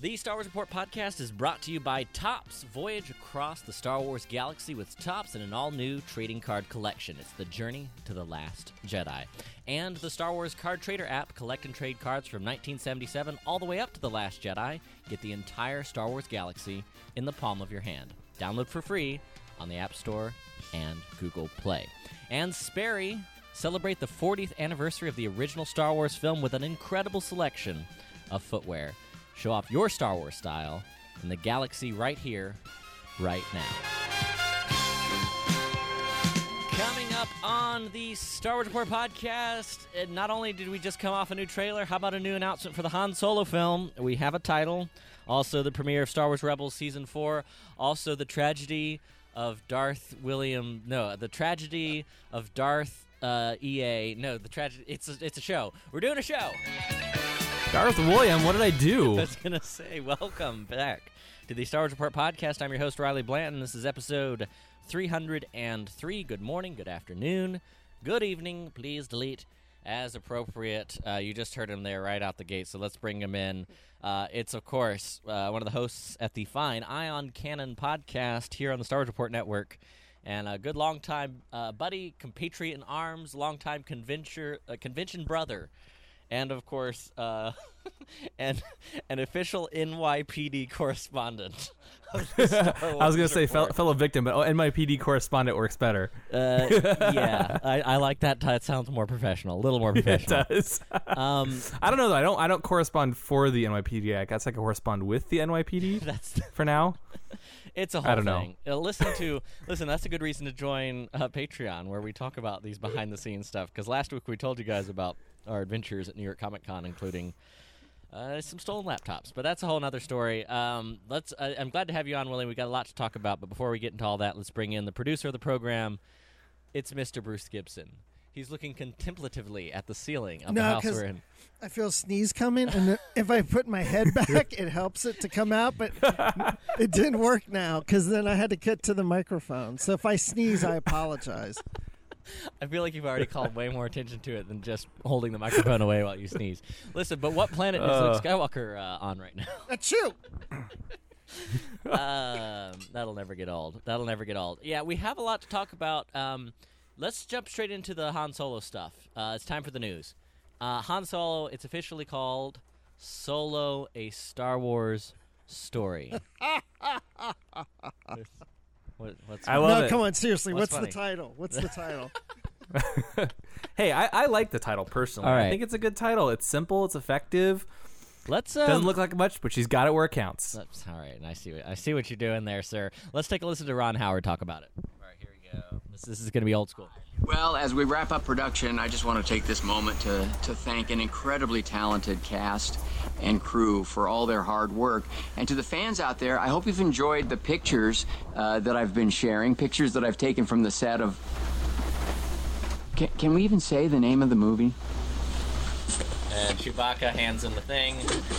The Star Wars Report podcast is brought to you by Topps. Voyage across the Star Wars galaxy with Topps and an all-new trading card collection. It's the journey to the Last Jedi. And the Star Wars Card Trader app. Collect and trade cards from 1977 all the way up to the Last Jedi. Get the entire Star Wars galaxy in the palm of your hand. Download for free on the App Store and Google Play. And Sperry. Celebrate the 40th anniversary of the original Star Wars film with an incredible selection of footwear. Show off your Star Wars style in the galaxy right here, right now. Coming up on the Star Wars Report podcast, not only did we just come off a new trailer, how about a new announcement for the Han Solo film? We have a title. Also, the premiere of Star Wars Rebels Season 4. Also, the tragedy of Darth EA. No, the tragedy. It's a show. We're doing a show. Darth William, what did I do? I was going to say, welcome back to the Star Wars Report podcast. I'm your host, Riley Blanton. This is episode 303. Good morning, good afternoon, good evening. Please delete as appropriate. You just heard him there right out the gate, so let's bring him in. It's, of course, one of the hosts at the fine Ion Cannon podcast here on the Star Wars Report Network. And a good long-time buddy, compatriot in arms, long-time convention brother. And, of course, an official NYPD correspondent. I was going to say fellow victim, but NYPD correspondent works better. Yeah, I like that. It sounds more professional, a little more professional. It does. I don't know, though. I don't correspond for the NYPD. I guess I can correspond with the NYPD for now. It's a whole thing. Listen, that's a good reason to join Patreon, where we talk about these behind-the-scenes stuff. Because last week we told you guys about our adventures at New York Comic Con, including some stolen laptops. But that's a whole other story. I'm glad to have you on, Willie. We got a lot to talk about. But before we get into all that, let's bring in the producer of the program. It's Mr. Bruce Gibson. He's looking contemplatively at the ceiling of the house we're in. I feel a sneeze coming, and if I put my head back, it helps it to come out, but it didn't work now, because then I had to get to the microphone. So if I sneeze, I apologize. I feel like you've already called way more attention to it than just holding the microphone away while you sneeze. Listen, but what planet is Luke Skywalker on right now? That's you! That'll never get old. Yeah, we have a lot to talk about. Let's jump straight into the Han Solo stuff. It's time for the news. Han Solo, it's officially called Solo, a Star Wars Story. I love it. Come on, seriously, what's funny? the title? What's the title? Hey, I like the title personally. All right. I think it's a good title. It's simple. It's effective. Doesn't look like much, but she's got it where it counts. All right, and I see what you're doing there, sir. Let's take a listen to Ron Howard talk about it. All right, here we go. This is going to be old school. Well, as we wrap up production, I just want to take this moment to thank an incredibly talented cast and crew for all their hard work. And to the fans out there, I hope you've enjoyed the pictures that I've been sharing, pictures that I've taken from the set of... Can we even say the name of the movie? And Chewbacca hands him the thing.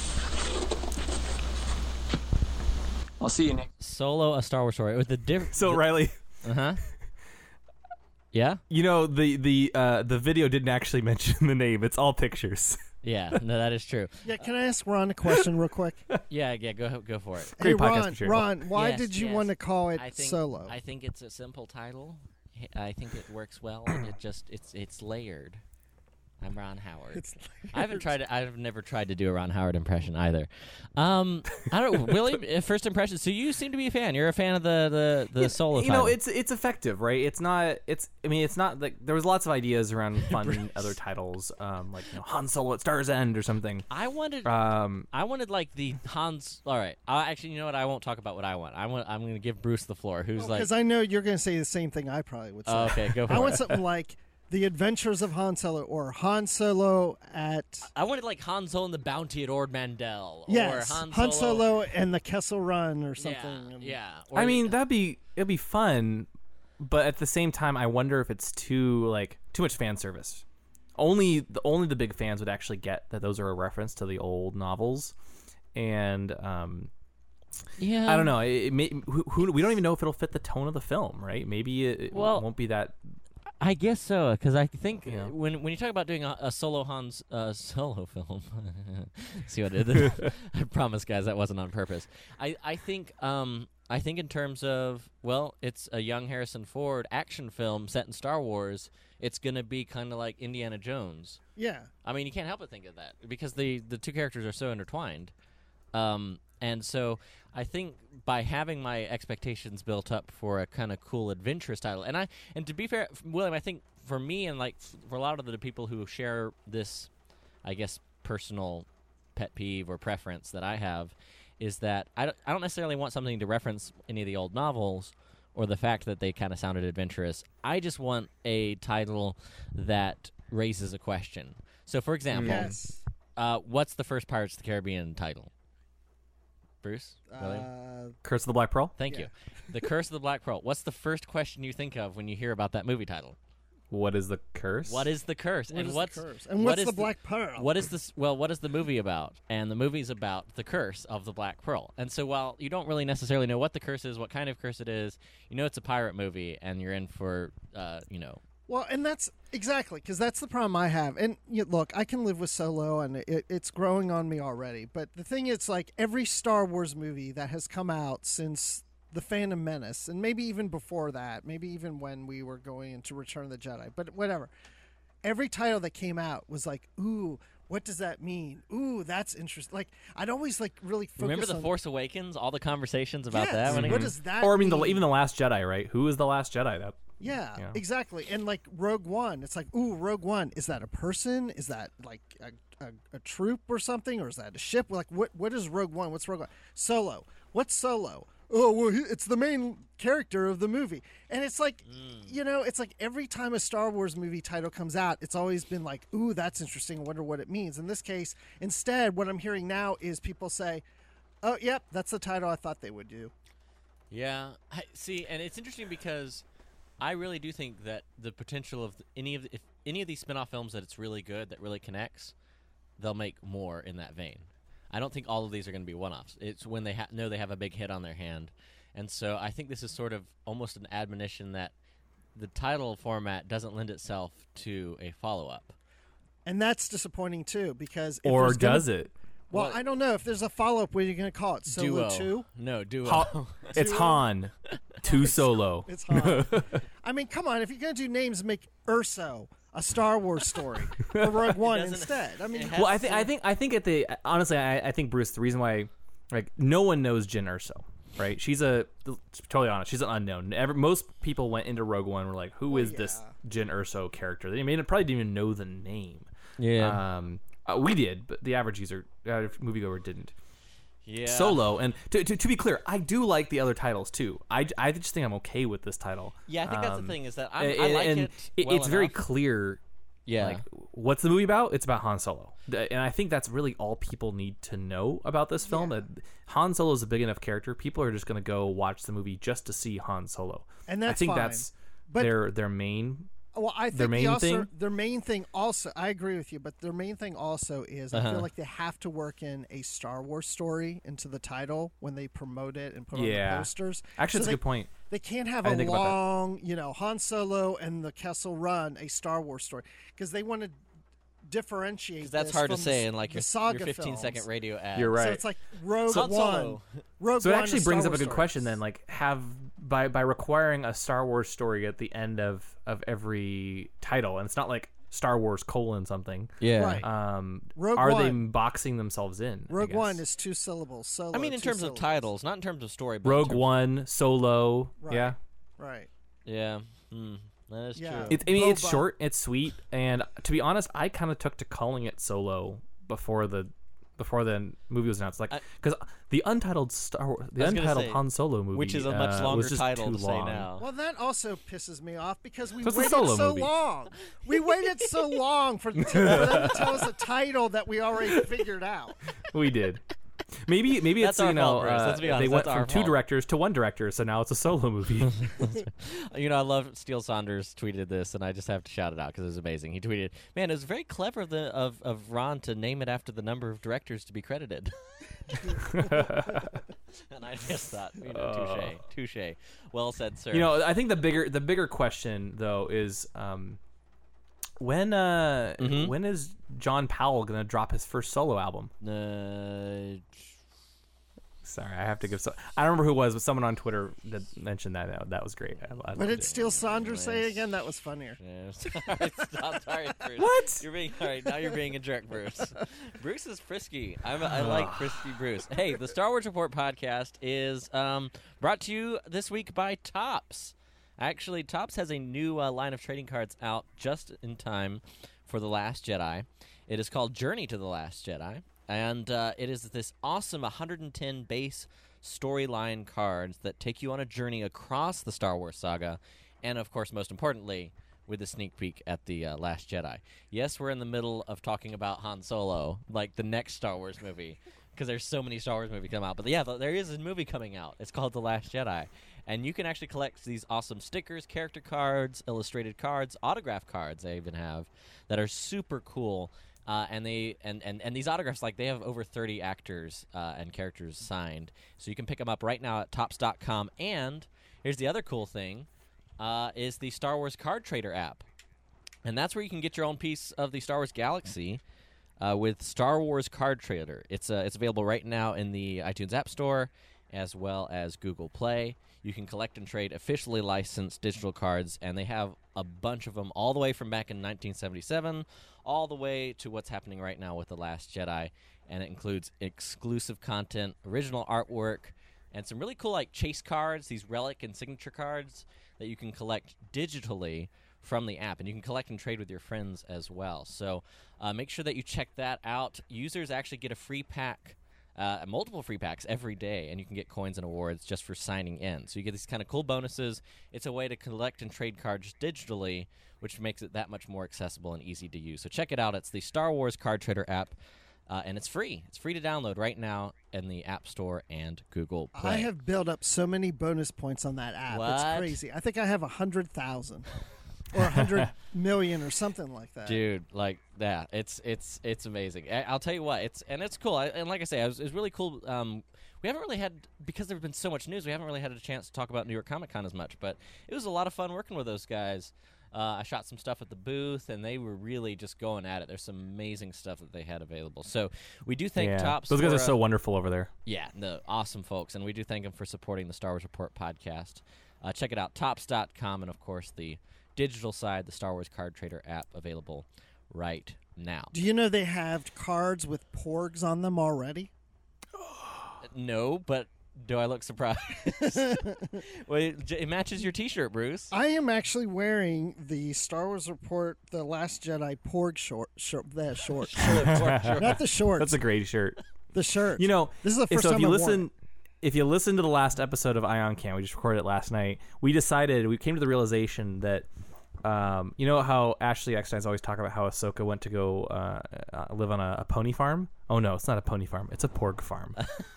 I'll see you next. Solo, a Star Wars Story. With the So, Riley... Uh-huh. Yeah? You know, the video didn't actually mention the name. It's all pictures. Yeah, no, that is true. Yeah, can I ask Ron a question real quick? Yeah, go for it. Great podcast Ron, material. Ron, why Yes, did you yes. want to call it I think, Solo? I think it's a simple title. I think it works well, and it's layered. I'm Ron Howard. I've never tried to do a Ron Howard impression either. I don't. Willie, first impression. So you seem to be a fan. You're a fan of the Solo. You know, title. it's effective, right? It's not like there was lots of ideas around fun other titles, like Han Solo at Star's End or something. I wanted like the Hans. All right. Actually, you know what? I won't talk about what I want. I'm going to give Bruce the floor. Who's like? Because I know you're going to say the same thing I probably would say. Oh, okay, go for it. I want something like The Adventures of Han Solo, or Han Solo at... I wanted like Han Solo and the Bounty at Ord Mantell. Yes, or Han Solo and the Kessel Run or something. Yeah. I mean, it'd be fun, but at the same time, I wonder if it's too much fan service. Only the big fans would actually get that those are a reference to the old novels, and yeah, I don't know. We don't even know if it'll fit the tone of the film, right? Maybe it won't be that I guess so, because I think Yeah. when you talk about doing a solo Han's solo film, see what I did there? I promise, guys, that wasn't on purpose. I think in terms of, well, it's a young Harrison Ford action film set in Star Wars. It's gonna be kind of like Indiana Jones. Yeah. I mean, you can't help but think of that because the two characters are so intertwined. And so I think by having my expectations built up for a kind of cool adventurous title, and to be fair, William, I think for me and like for a lot of the people who share this, I guess, personal pet peeve or preference that I have, is that I don't necessarily want something to reference any of the old novels or the fact that they kind of sounded adventurous. I just want a title that raises a question. So, for example, Yes. what's the first Pirates of the Caribbean title? Bruce? Curse of the Black Pearl. Thank you. The Curse of the Black Pearl. What's the first question you think of when you hear about that movie title? What is the curse? What is the curse? What and is what's the curse? And what what's is the Black Pearl? What is this? Well, what is the movie about? And the movie's about the curse of the Black Pearl. And so, while you don't really necessarily know what the curse is, what kind of curse it is, you know it's a pirate movie, and you're in for, Well, and that's exactly because that's the problem I have. And look, I can live with Solo, and it's growing on me already. But the thing is, like every Star Wars movie that has come out since The Phantom Menace, and maybe even before that, maybe even when we were going into Return of the Jedi, but whatever. Every title that came out was like, ooh, what does that mean? Ooh, that's interesting. Like I'd always like really focus remember The on, Force Awakens? All the conversations about yes, that. When what does that Or I mean, mean? even the Last Jedi, right? Who is the Last Jedi? That Yeah, Yeah. exactly. And like Rogue One, it's like, ooh, Rogue One. Is that a person? Is that like a troop or something? Or is that a ship? Like, what is Rogue One? What's Rogue One? Solo. What's Solo? Oh, well, it's the main character of the movie. And it's like, it's like every time a Star Wars movie title comes out, it's always been like, ooh, that's interesting. I wonder what it means. In this case, instead, what I'm hearing now is people say, oh, yep, that's the title I thought they would do. Yeah, see, and it's interesting because I really do think that the potential of if any of these spin-off films that it's really good, that really connects, they'll make more in that vein. I don't think all of these are going to be one-offs. It's when they know they have a big hit on their hand. And so I think this is sort of almost an admonition that the title format doesn't lend itself to a follow-up. And that's disappointing, too, because if or there's gonna- does it? Well, I don't know. If there's a follow-up, what are you going to call it? Solo Duo. 2? No, Duo. It's Han, 2 Solo. It's Han. I mean, come on. If you're going to do names, make Urso a Star Wars story for Rogue One doesn't- instead. I mean, it has- Well, I think at the honestly, I think Bruce, the reason why, like, no one knows Jyn Erso, right? She's totally honest. She's an unknown. Most people went into Rogue One and were like, who is this Jyn Erso character? They probably didn't even know the name. Yeah. We did, but the average moviegoer didn't. Yeah. Solo, and to be clear, I do like the other titles too. I just think I'm okay with this title. Yeah, I think that's the thing is that I And- like and it. Well it's very enough. clear. Yeah. Like, what's the movie about? It's about Han Solo, and I think that's really all people need to know about this film. That Han Solo is a big enough character. People are just going to go watch the movie just to see Han Solo, And that's I think fine. that's But- their main. well, I think their main thing? their main thing also, I agree with you, but their main thing also is I feel like they have to work in a Star Wars story into the title when they promote it and put on the Yeah. posters. Actually, that's So a good point. They can't have I a didn't think about that. long, Han Solo and the Kessel Run, a Star Wars story, because they want to differentiate. Because that's this hard to from say the, in like the your saga 15-second films. radio ad. You're right. So it's like Rogue Han One. Solo. Rogue So it One, actually a brings Star up a good Wars question story. then, like have by requiring a Star Wars story at the end of every title, and it's not like Star Wars : something. Yeah. Right. Rogue are they One. boxing themselves in? I Rogue guess? One is 2 syllables. Solo. I mean, in 2 terms syllables. of titles, not in terms of story. But in Rogue terms- One, Solo. Right. Yeah. Right. Yeah. That is Yeah. true. I mean, it's Boba. short, it's sweet, and to be honest, I kind of took to calling it Solo before the movie was announced, like because the untitled was gonna say, Han Solo movie, which is a much longer was just title too to say long. now. Well, that also pisses me off because we So it's a waited Solo so movie. long. We waited so long for them to tell us a title that we already figured out. We did. Maybe That's it's our fault, Bruce. Let's be they honest, went that's from our 2 fault. directors to 1 director, so now it's a Solo movie. I love Steele Saunders tweeted this, and I just have to shout it out because it was amazing. He tweeted, "Man, it was very clever of Ron to name it after the number of directors to be credited." And I just thought, touche. Well said, sir. I think the bigger question though is when is John Powell gonna drop his first solo album? Sorry, I have to give. I don't remember who it was, but someone on Twitter that mentioned that. That was great. What did Steele Saunders say again? That was funnier. Yeah, sorry, Bruce. What? You're being all right. Now you're being a jerk, Bruce. Bruce is frisky. I like frisky Bruce. Hey, the Star Wars Report podcast is brought to you this week by Topps. Actually, Topps has a new line of trading cards out just in time for The Last Jedi. It is called Journey to the Last Jedi. And it is this awesome 110 base storyline cards that take you on a journey across the Star Wars saga, and of course, most importantly, with a sneak peek at the Last Jedi. Yes, we're in the middle of talking about Han Solo, like the next Star Wars movie, because there's so many Star Wars movies come out. But yeah, there is a movie coming out. It's called The Last Jedi, and you can actually collect these awesome stickers, character cards, illustrated cards, autograph cards. They even have that are super cool. And these autographs, like, they have over 30 actors and characters signed. So you can pick them up right now at Topps.com. And here's the other cool thing, is the Star Wars Card Trader app. And that's where you can get your own piece of the Star Wars galaxy with Star Wars Card Trader. It's available right now in the iTunes App Store as well as Google Play. You can collect and trade officially licensed digital cards, and they have a bunch of them all the way from back in 1977 all the way to what's happening right now with The Last Jedi, and it includes exclusive content, original artwork, and some really cool like chase cards, these relic and signature cards that you can collect digitally from the app, and you can collect and trade with your friends as well. So make sure that you check that out. Users actually get a free pack, multiple free packs every day, and you can get coins and awards just for signing in. So you get these kind of cool bonuses. It's a way to collect and trade cards digitally, which makes it that much more accessible and easy to use. So check it out. It's the Star Wars Card Trader app, and it's free. It's free to download right now in the App Store and Google Play. I have built up so many bonus points on that app. What? It's crazy. I think I have 100,000 or 100 million or something like that. Dude, like that. It's amazing. I'll tell you what. It's cool. And like I say, it was really cool. We haven't really had, because there's been so much news, we haven't really had a chance to talk about New York Comic Con as much, but it was a lot of fun working with those guys. I shot some stuff at the booth, and they were really just going at it. There's some amazing stuff that they had available. So we do thank Topps. Those guys are so wonderful over there. Yeah, the awesome folks, and we do thank them for supporting the Star Wars Report podcast. Check it out, Topps.com, and of course the digital side, the Star Wars Card Trader app, available right now. Do you know they have cards with porgs on them already? No, but do I look surprised? Well, it matches your T-shirt, Bruce. I am actually wearing the Star Wars Report, The Last Jedi porg short. Not the shorts. That's a great shirt. The shirt. You know, this is the first time if you listen to the last episode of Ion Can, we just recorded it last night. We came to the realization that, you know how Ashley Eckstein's always talk about how Ahsoka went to go live on a pony farm? Oh no, it's not a pony farm. It's a porg farm.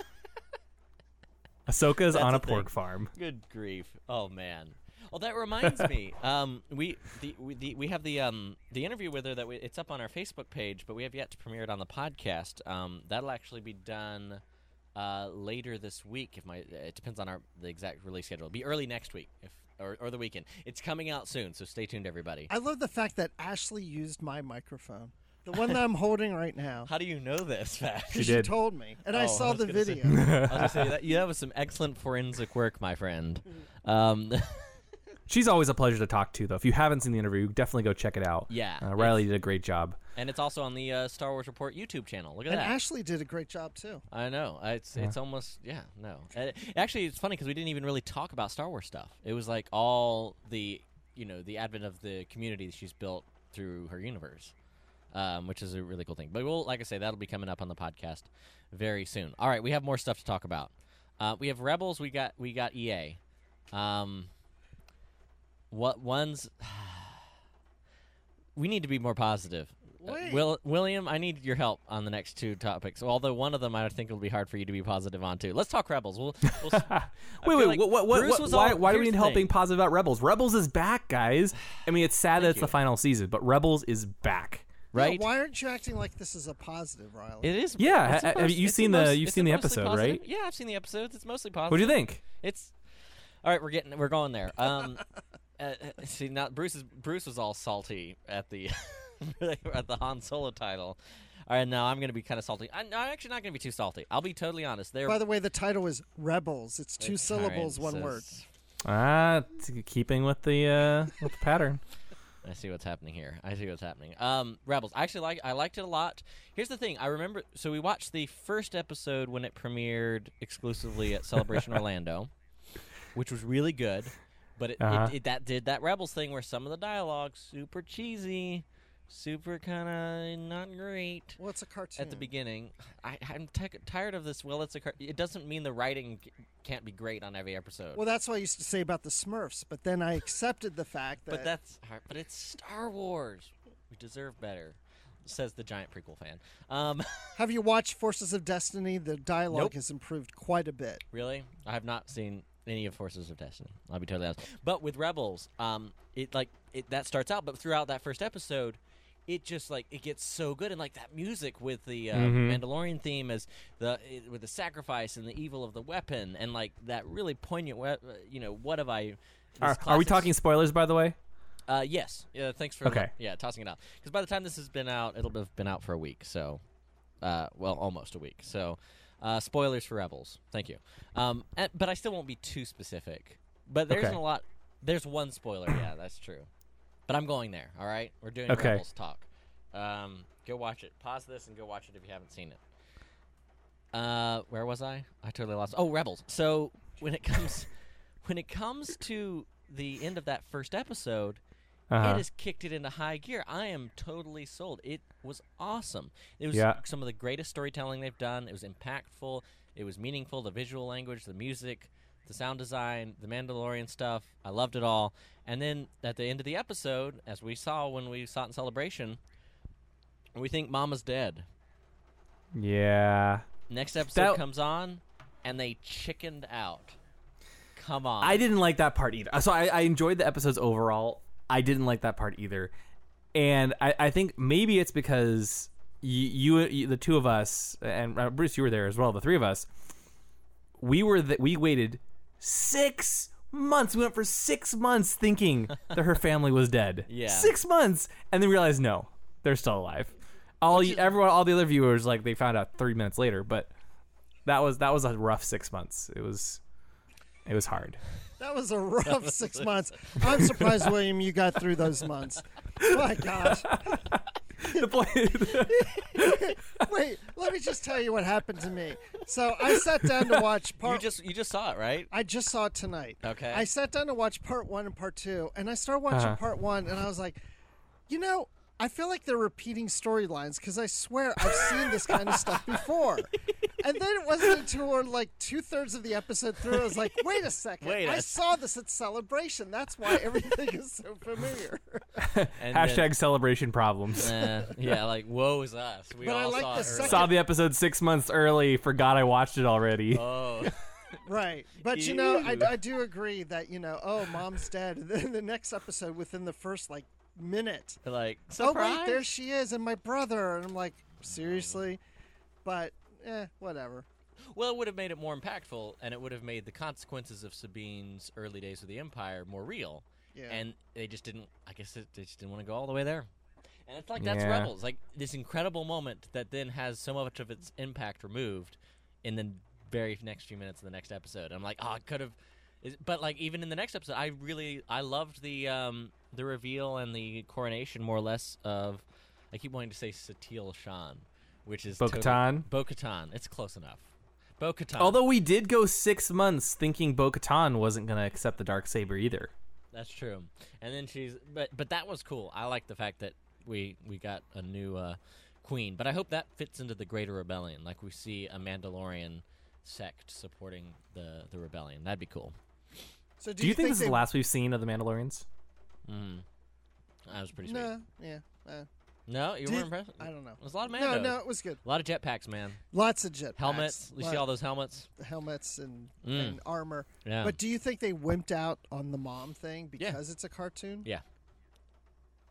Ahsoka's on a porg farm. Good grief! Oh man. Well, that reminds me. We have the interview with her that it's up on our Facebook page, but we have yet to premiere it on the podcast. That'll actually be done later this week. It depends on the exact release schedule. It'll be early next week, or the weekend. It's coming out soon, so stay tuned, everybody. I love the fact that Ashley used my microphone. The one that I'm holding right now. How do you know this fact? She told me, and I saw the video. I was going to say, that was some excellent forensic work, my friend. She's always a pleasure to talk to, though. If you haven't seen the interview, definitely go check it out. Yeah. Riley did a great job. And it's also on the Star Wars Report YouTube channel. Look at that. And Ashley did a great job, too. I know. It's almost, no. Actually, it's funny because we didn't even really talk about Star Wars stuff. It was like all the advent of the community she's built through her universe. Which is a really cool thing. But like I say, that'll be coming up on the podcast very soon. All right, we have more stuff to talk about. We have Rebels. We got EA. What ones? We need to be more positive. William, I need your help on the next two topics. Although one of them I think will be hard for you to be positive on too. Let's talk Rebels. Wait. Why do we need help being positive about Rebels? Rebels is back, guys. I mean, it's sad that it's the final season, but Rebels is back. right? Yeah, why aren't you acting like this is a positive, Riley? It is. Yeah, it's have you it's seen most- you've it's seen the mostly episode, positive. right? Yeah, I've seen the episodes. It's mostly positive. What do you think? It's all right. We're going there. See, now Bruce was all salty at the at the Han Solo title. All right, now I'm going to be kind of salty. I'm actually not going to be too salty. I'll be totally honest. By the way, the title is Rebels. It's two syllables, one word. Keeping with the pattern. I see what's happening here. Rebels. I liked it a lot. Here's the thing. I remember. So we watched the first episode when it premiered exclusively at Celebration Orlando, which was really good. But it did that Rebels thing where some of the dialogue super cheesy, super kind of not great. Well, it's a cartoon. At the beginning, I'm tired of this. Well, it doesn't mean the writing can't be great on every episode. Well, that's what I used to say about the Smurfs, but then I accepted the fact that. But it's Star Wars. We deserve better, says the giant prequel fan. Have you watched Forces of Destiny? The dialogue Nope. has improved quite a bit. Really, I have not seen any of Forces of Destiny. I'll be totally honest. But with Rebels, that starts out, but throughout that first episode, it just it gets so good, and that music with the Mandalorian theme with the sacrifice and the evil of the weapon, and that really poignant. What have I? Are we talking spoilers, by the way? Yes. Yeah. Thanks for Okay. tossing it out. Because by the time this has been out, it'll have been out for a week. So, almost a week. So. Spoilers for Rebels. Thank you. But I still won't be too specific. But there isn't a lot. There's one spoiler. Yeah, that's true. But I'm going there. All right, we're doing Rebels talk. Go watch it. Pause this and go watch it if you haven't seen it. Where was I? I totally lost. Oh, Rebels. So when it comes to the end of that first episode. It has kicked it into high gear. I am totally sold. It was awesome. It was some of the greatest storytelling they've done. It was impactful. It was meaningful. The visual language, the music, the sound design, the Mandalorian stuff. I loved it all. And then at the end of the episode, as we saw when we saw it in Celebration, we think Mama's dead. Yeah. Next episode comes on, and they chickened out. Come on. I didn't like that part either. So I enjoyed the episodes overall. I didn't like that part either. And I think maybe it's because you the two of us, and Bruce, you were there as well, the three of us, we waited 6 months. We went for 6 months thinking that her family was dead. Yeah. 6 months. And then realized, no, they're still alive. All the other viewers, they found out 3 minutes later, but that was a rough 6 months. It was hard. That was a rough 6 months. I'm surprised, William, you got through those months. My gosh. Wait, let me just tell you what happened to me. So I sat down to watch part. You just saw it, right? I just saw it tonight. Okay. I sat down to watch part 1 and part 2, and I started watching part 1, and I was like, I feel like they're repeating storylines because I swear I've seen this kind of stuff before. And then it wasn't until we're 2/3 of the episode through, I was like, wait a second. I saw this at Celebration. That's why everything is so familiar. Hashtag celebration problems. Woe is us. We But I all like saw the it second- early. Saw the episode 6 months early. Forgot I watched it already. Oh. Right. But, I do agree that, Mom's dead. And then the next episode, within the first, minute. Surprise. Oh, wait, there she is, and my brother. And I'm like, seriously? But, whatever. Well, it would have made it more impactful, and it would have made the consequences of Sabine's early days with the Empire more real. Yeah. And they just didn't, they just didn't want to go all the way there. And it's that's Yeah. Rebels. This incredible moment that then has so much of its impact removed in the very next few minutes of the next episode. I'm like, it could have... But, even in the next episode, I loved the reveal and the coronation, more or less, of... I keep wanting to say Satele Shan, which is... Bo-Katan? Bo-Katan. It's close enough. Bo-Katan. Although we did go 6 months thinking Bo-Katan wasn't going to accept the Darksaber either. That's true. And then she's... But that was cool. I like the fact that we got a new queen. But I hope that fits into the greater rebellion. We see a Mandalorian sect supporting the rebellion. That'd be cool. So Do you think this is the last we've seen of the Mandalorians? That was pretty sweet. No, yeah. No, you weren't impressed? I don't know. There's a lot of Mandos. No, it was good. A lot of jetpacks, man. Lots of jetpacks. Helmets. You see all those helmets? Helmets and armor. Yeah. But do you think they wimped out on the mom thing because it's a cartoon? Yeah.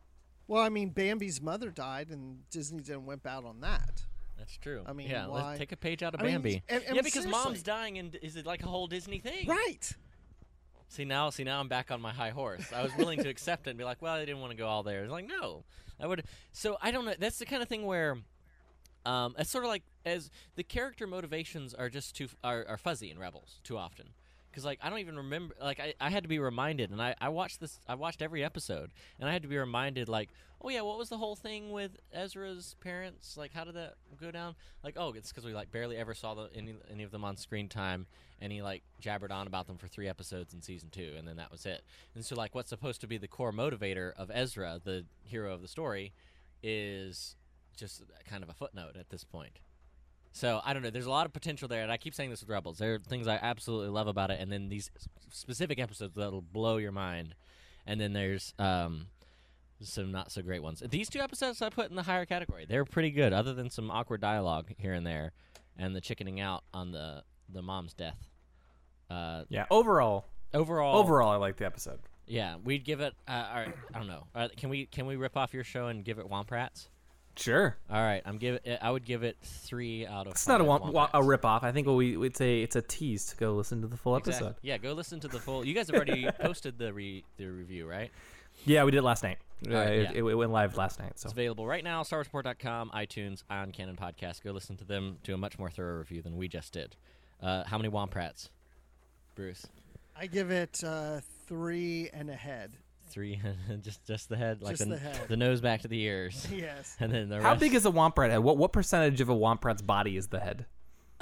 Well, I mean, Bambi's mother died, and Disney didn't wimp out on that. That's true. I mean, yeah, why? let's take a page out of I mean, Bambi. and yeah, because seriously. mom's dying, and is it like a whole Disney thing? Right. See now I'm back on my high horse. I was willing to accept it and be like, well, I didn't want to go all there. It's like, no, I would. So I don't know. That's the kind of thing where, it's sort of like as the character motivations are just are fuzzy in Rebels too often. Because like I don't even remember. Like I had to be reminded, and I watched this. I watched every episode, and I had to be reminded. Like, oh yeah, what was the whole thing with Ezra's parents? Like, how did that go down? Like, oh, it's because we like barely ever saw any of them on screen time, and he like jabbered on about them for 3 episodes in season 2, and then that was it. And so like, what's supposed to be the core motivator of Ezra, the hero of the story, is just kind of a footnote at this point. So, I don't know. There's a lot of potential there, and I keep saying this with Rebels. There are things I absolutely love about it, and then these specific episodes that'll blow your mind. And then there's some not-so-great ones. These 2 episodes I put in the higher category. They're pretty good, other than some awkward dialogue here and there, and the chickening out on the mom's death. Yeah, overall, I like the episode. Yeah, we'd give it, all right, I don't know. Can we rip off your show and give it Womp Rats? Sure. All right, I would give it 3 out of 5. It's not a rip-off. I think we'd say it's a tease to go listen to the full Exactly. episode. Yeah, go listen to the full. You guys have already posted the review, right? Yeah, we did it last night. Right, it went live last night. So it's available right now. StarWarsReport.com, iTunes, Ion Cannon Podcast. Go listen to them. Do a much more thorough review than we just did. How many Womp Rats, Bruce? I give it 3 and a head. 3, just the head, like Just the head. the nose back to the ears. Yes. And then the rest. how big is a Womp Rat head? What percentage of a Womp Rat's body is the head? I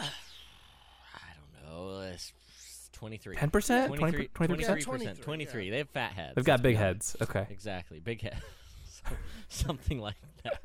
don't know. It's 23. 10%? 23%? 23%. 23. They have fat heads. They've got let's be big honest. heads. Okay. Exactly. Big head. Something like that.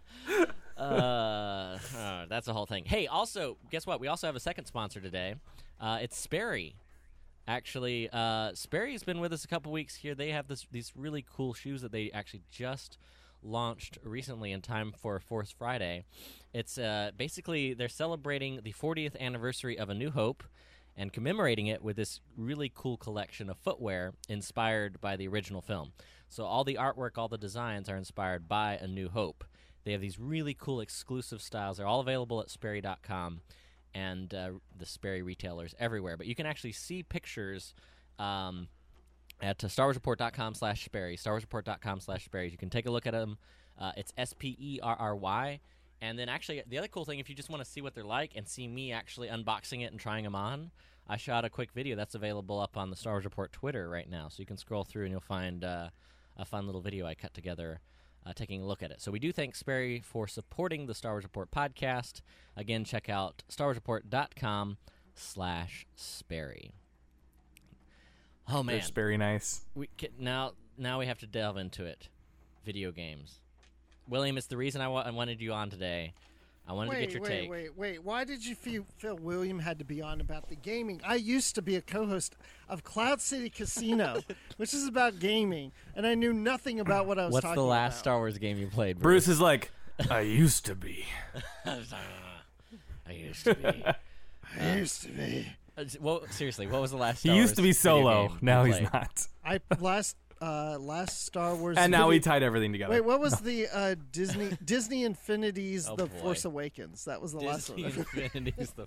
That's the whole thing. Hey, also, guess what? We also have a second sponsor today. It's Sperry. Actually, Sperry's been with us a couple weeks here. They have these really cool shoes that they actually just launched recently in time for Fourth Friday. It's basically they're celebrating the 40th anniversary of A New Hope and commemorating it with this really cool collection of footwear inspired by the original film. So all the artwork, all the designs are inspired by A New Hope. They have these really cool exclusive styles. They're all available at Sperry.com. And the Sperry retailers everywhere. But you can actually see pictures at StarWarsReport.com/Sperry, StarWarsReport.com/Sperry. You can take a look at them. It's SPERRY. And then actually, the other cool thing, if you just want to see what they're like and see me actually unboxing it and trying them on, I shot a quick video that's available up on the Star Wars Report Twitter right now. So you can scroll through and you'll find a fun little video I cut together taking a look at it. So we do thank Sperry for supporting the Star Wars Report podcast. Again, check out StarWarsReport.com/Sperry. Oh, man. They're Sperry nice. Now we have to delve into it. Video games. William, it's the reason I wanted you on today. I wanted to get your take. Wait. Why did you feel William had to be on about the gaming? I used to be a co-host of Cloud City Casino, which is about gaming, and I knew nothing about what I was talking about. What's the last Star Wars game you played, Bruce is like, I used to be. I used to be. I used to be. Well, seriously, what was the last He Star used Wars to be video solo. game Now you he's played? not. Last Star Wars. And now we video- tied everything together. Wait, what was the Disney Infinity's Oh, The boy. Force Awakens? That was the last Disney one. Infinity's the...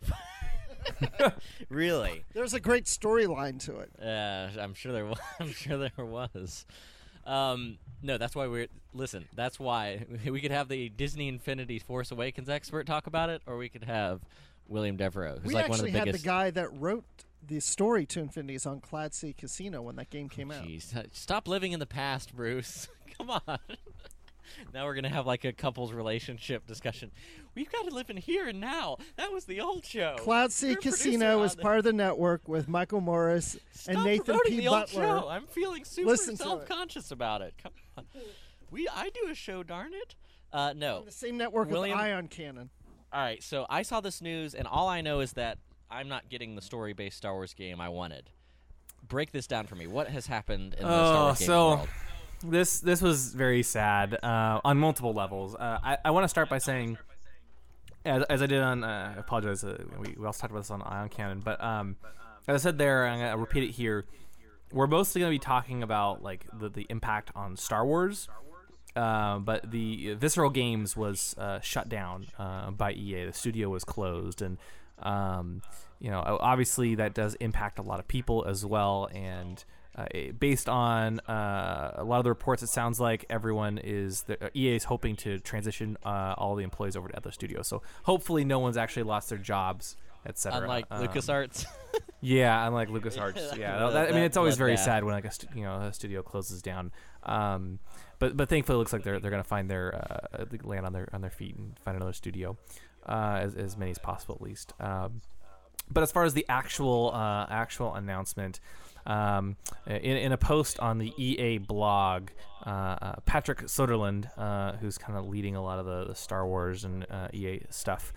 Really? There's a great storyline to it. I'm sure there was. I'm sure there was. No, that's why listen. That's why we could have the Disney Infinity Force Awakens expert talk about it, or we could have William Devereaux, who's We like one of actually the had biggest. the guy that wrote the story to Infinities on Cloud City Casino when that game came out. Jeez, stop living in the past, Bruce. Come on. Now we're gonna have like a couples relationship discussion. We've got to live in here and now. That was the old show. Cloud City You're a producer Casino on is part of the network with Michael Morris Stop and Nathan promoting P. the old Butler. show. I'm feeling super Listen to it. self-conscious about it. Come on. I do a show, darn it. No. On the same network William- with Ion Cannon. All right, so I saw this news, and all I know is that I'm not getting the story-based Star Wars game I wanted. Break this down for me. What has happened in the Star Wars gaming world? This was very sad on multiple levels. I want to start by saying, as I did on, I apologize, we also talked about this on Ion Cannon, but as I said there, I'm going to repeat it here. We're mostly going to be talking about like the impact on Star Wars but the Visceral Games was shut down by EA. The studio was closed, and obviously that does impact a lot of people as well. And based on a lot of the reports, it sounds like EA is hoping to transition all the employees over to other studios. So hopefully, no one's actually lost their jobs, etc. Unlike LucasArts. Yeah, unlike LucasArts. Yeah, it's always very sad when like a studio closes down. But thankfully, it looks like they're going to find land on their feet and find another studio, as many as possible at least. But as far as the actual announcement, in a post on the EA blog, Patrick Soderlund, who's kind of leading a lot of the Star Wars and EA stuff,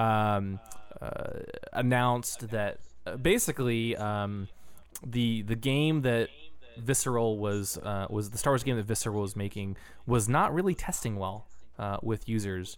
announced that basically the game that Visceral was the Star Wars game that Visceral was making was not really testing well with users.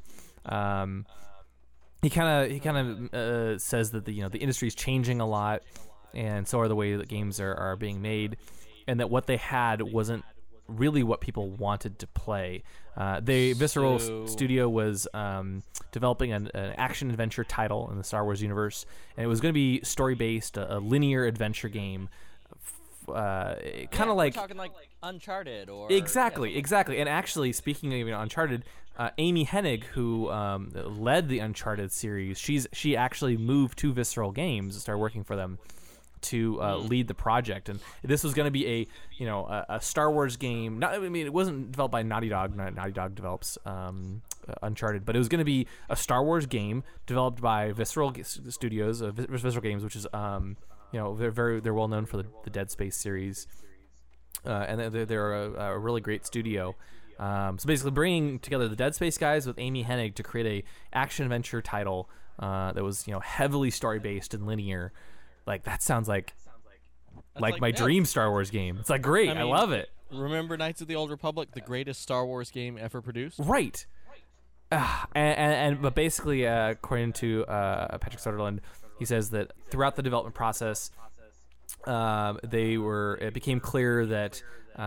He kind of says that the industry is changing a lot, and so are the way that games are being made, and that what they had wasn't really what people wanted to play. Visceral Studio was developing an action adventure title in the Star Wars universe, and it was going to be story based, a linear adventure game. Kind of like talking like Uncharted or exactly. And actually, speaking of Uncharted, Amy Hennig, who led the Uncharted series, she actually moved to Visceral Games and started working for them to lead the project. And this was going to be a Star Wars game. It wasn't developed by Naughty Dog. Naughty Dog develops Uncharted, but it was going to be a Star Wars game developed by Visceral Studios, Visceral Games, which is they're well known for the Dead Space series, and they're a really great studio. So basically, bringing together the Dead Space guys with Amy Hennig to create a action adventure title that was heavily story based and linear, like that sounds like my dream Star Wars game. It's like great, I love it. Remember Knights of the Old Republic, the greatest Star Wars game ever produced? Right. But basically, according to Patrick Soderlund, he says that throughout the development process, it became clear that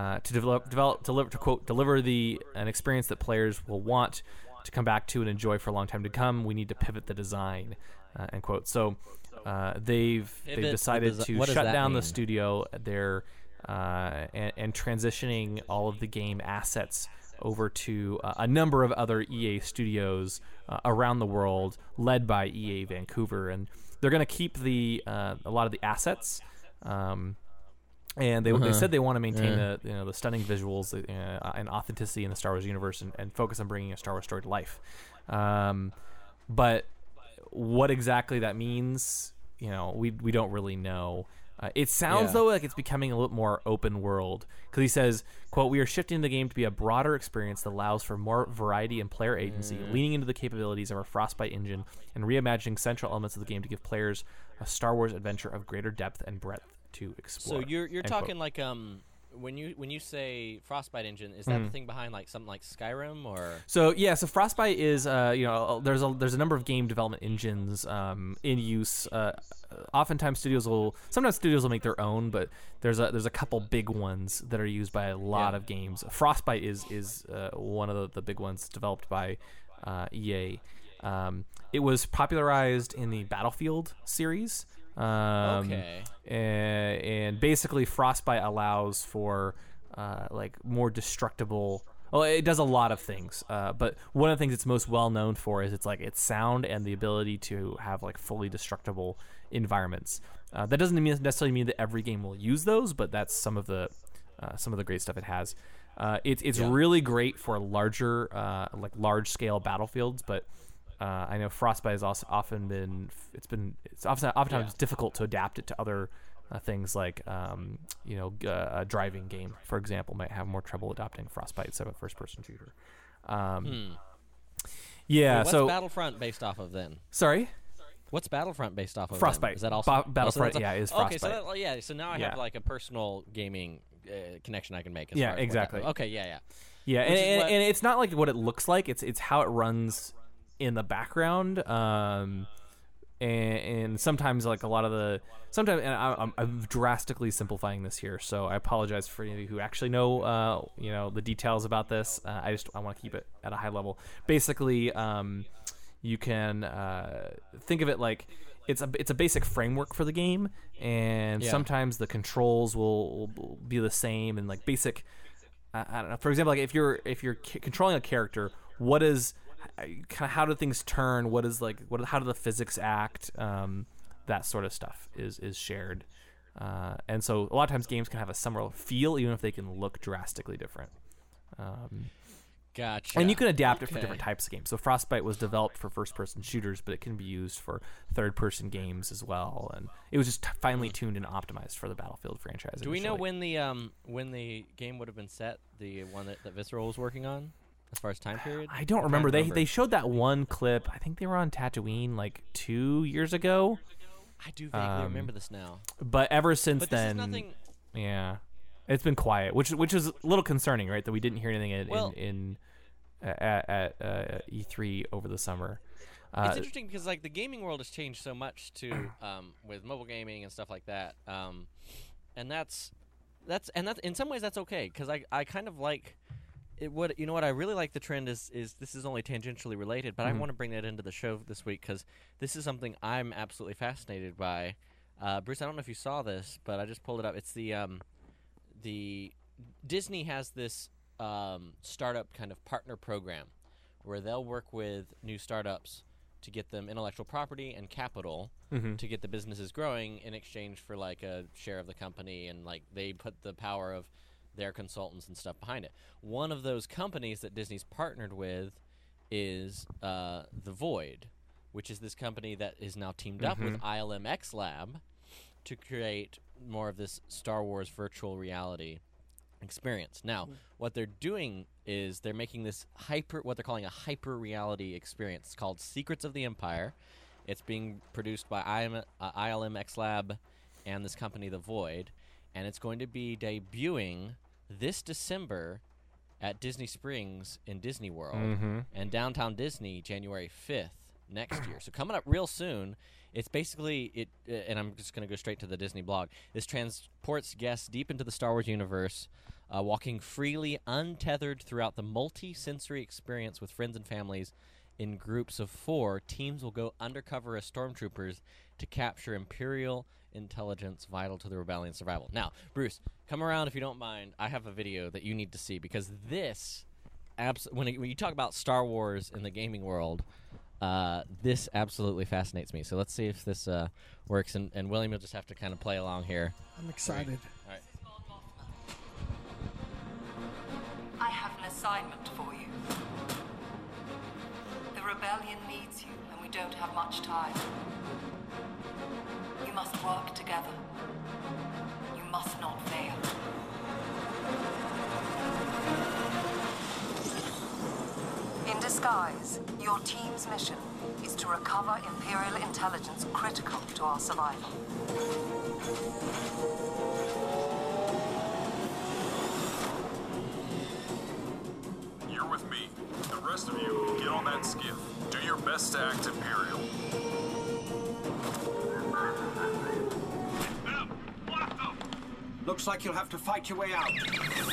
to deliver an experience that players will want to come back to and enjoy for a long time to come, we need to pivot the design, end quote. So they've decided to shut down the studio. They're and transitioning all of the game assets over to a number of other EA studios around the world, led by EA Vancouver, and they're going to keep a lot of the assets, and they said they want to maintain the stunning visuals and authenticity in the Star Wars universe, and focus on bringing a Star Wars story to life. But what exactly that means, we don't really know. It sounds though like it's becoming a little more open world, because he says, quote, "We are shifting the game to be a broader experience that allows for more variety and player agency, leaning into the capabilities of our Frostbite engine and reimagining central elements of the game to give players a Star Wars adventure of greater depth and breadth to explore." So you're talking like when you say Frostbite engine, is that the thing behind like something like Skyrim or? So Frostbite is there's a number of game development engines in use. Oftentimes studios will make their own, but there's a couple big ones that are used by a lot of games. Frostbite is one of the big ones developed by EA. It was popularized in the Battlefield series. And basically Frostbite allows for more destructible. Well, it does a lot of things, but one of the things it's most well known for is its sound and the ability to have fully destructible environments. That doesn't necessarily mean that every game will use those, but that's some of the great stuff it has. It's really great for larger large scale battlefields, but I know Frostbite has also oftentimes difficult to adapt it to other things like a driving game, for example, might have more trouble adopting Frostbite instead of a first-person shooter. Yeah. What's Battlefront based off of then? Sorry. What's Battlefront based off of? Frostbite. Then? Is that also Battlefront? Is Frostbite. Okay, so now I have a personal gaming connection I can make. Yeah, exactly. Okay, yeah. Yeah, and it's not like what it looks like. It's how it runs in the background. and sometimes like a lot of the sometimes, and I'm drastically simplifying this here, so I apologize for any of you who actually know the details about this. I want to keep it at a high level. Basically, you can think of it like it's a basic framework for the game, and sometimes the controls will be the same, and like basic. I don't know. For example, like if you're controlling a character, what is kind of how do things turn? What is how do the physics act? That sort of stuff is shared, and so a lot of times games can have a similar feel, even if they can look drastically different. Gotcha. And you can adapt it for different types of games. So Frostbite was developed for first-person shooters, but it can be used for third-person games as well. And it was just finely tuned and optimized for the Battlefield franchise. Do we know when the game would have been set? The one that Visceral was working on, as far as time period? I don't remember. They showed that one clip. I think they were on Tatooine like 2 years ago. I do vaguely remember this now. But ever since But this then, is nothing. yeah, it's been quiet, which is a little concerning, right? That we didn't hear anything at E3 over the summer. It's interesting because like the gaming world has changed so much too, with mobile gaming and stuff like that, and that's in some ways that's okay because I kind of like it. What I really like the trend is this is only tangentially related, but I want to bring that into the show this week because this is something I'm absolutely fascinated by. Bruce, I don't know if you saw this, but I just pulled it up. It's the Disney has this startup kind of partner program where they'll work with new startups to get them intellectual property and capital to get the businesses growing in exchange for like a share of the company, and like they put the power of their consultants and stuff behind it. One of those companies that Disney's partnered with is The Void, which is this company that is now teamed up with ILM X Lab to create more of this Star Wars virtual reality experience. Now, what they're doing is they're making this what they're calling a hyper reality experience. It's called Secrets of the Empire. It's being produced by ILM X Lab and this company, The Void, and it's going to be debuting this December at Disney Springs in Disney World and Downtown Disney January 5th next year. So coming up real soon. It's basically and I'm just going to go straight to the Disney blog. This transports guests deep into the Star Wars universe, walking freely, untethered throughout the multi-sensory experience with friends and families. In groups of 4, teams will go undercover as stormtroopers to capture Imperial intelligence vital to the rebellion's survival. Now, Bruce, come around if you don't mind. I have a video that you need to see because this, when you talk about Star Wars in the gaming world, this absolutely fascinates me. So let's see if this works. And William, you'll just have to kind of play along here. I'm excited. All right. I have an assignment for you. The rebellion needs you, and we don't have much time. You must work together. You must not fail. In disguise, your team's mission is to recover Imperial intelligence critical to our survival. You're with me. The rest of you, get on that skiff. Do your best to act Imperial. Block them! Looks like you'll have to fight your way out.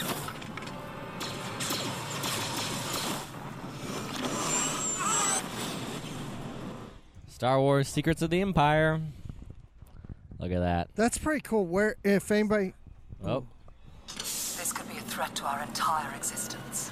Star Wars Secrets of the Empire. Look at that. That's pretty cool. Where, if anybody... Oh. This could be a threat to our entire existence.